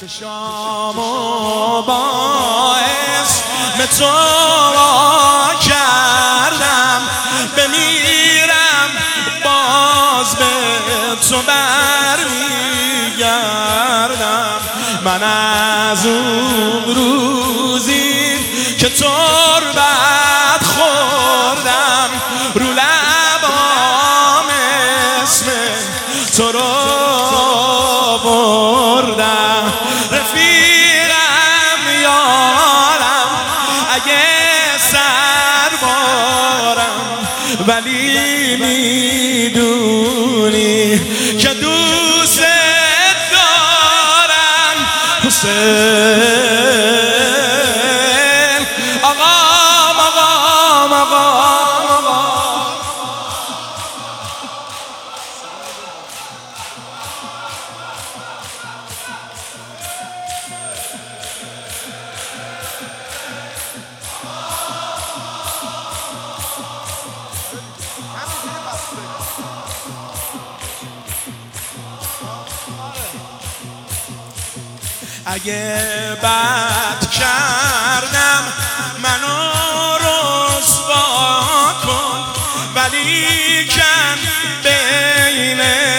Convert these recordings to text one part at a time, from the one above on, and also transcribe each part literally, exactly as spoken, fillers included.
چشامو با اسم تو کردم، بمیرم باز به تو برمیگردم. من از اون روزی که تربت خوردم رو لبام اسم تو رو بردم. رفیقم یارم اگه سربارم، ولی میدونی که دوست دارم. حسین آقام آقام آقام آقام اگه بد کردم منو رسوا کن، ولی کن بین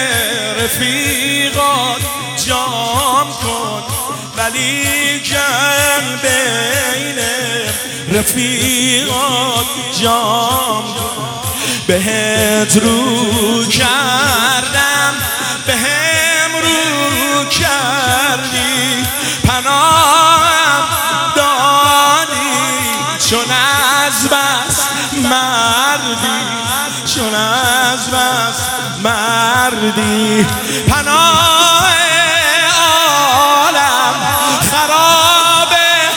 رفیقات جام کن، ولی کن بین رفیقات جام کن. بهت رو کردم بهم رو کردی، پناهم دادی، چون از بس مردی، چون از بس مردی. پناه عالم خراب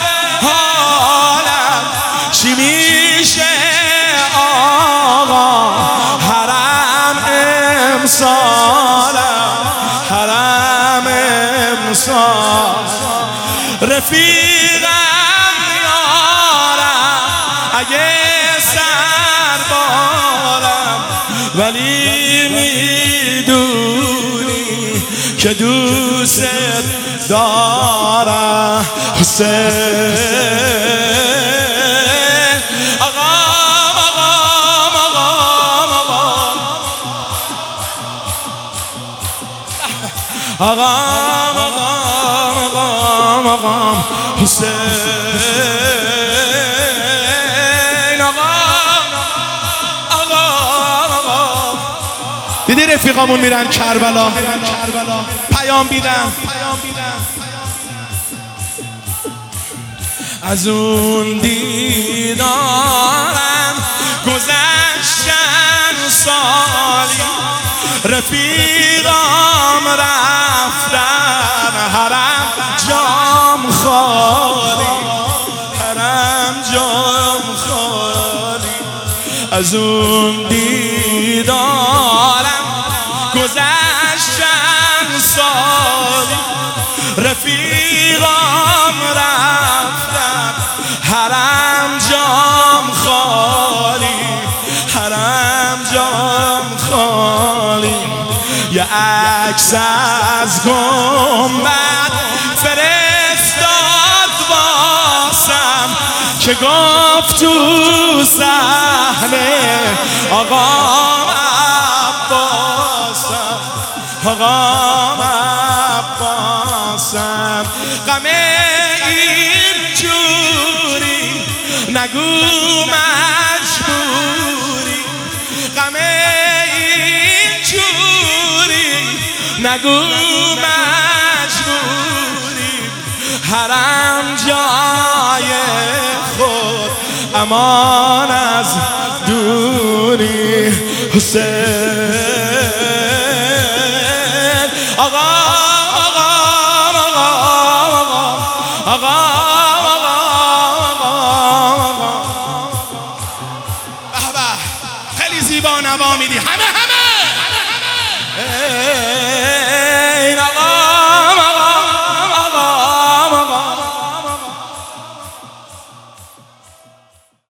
حالم، چی میشه آقا حرم امسالم، حرم امسال. رفیقم یارم اگه سربارم، ولی میدونی که دوست دارم. حسین آقام آقام آقام آقام آقام آقام آقام حسین آقام آقام آقام. دیدی رفیقامون میرن کربلا پیام بیدن، از اون دیدارم گذشتن سالی، رفیقام رفتن حرم جام خالی، حرم جام خالی. از اون دیدارم گذشتن سالی، رفیقام رفتن حرم جام خالی، حرم جام خالی. یه عکس از گنبد فرستاد واسم که گفت تو صحنه آقام عباسم، آقام عباسم. غم این جوری نگو مجبوری، غم این جوری نگو مجبوری. حرم جای خود امان از دوری. حسین آقام آقام آقام آقام آقام آقام. به به خیلی زیبا نوا میدی، همه همه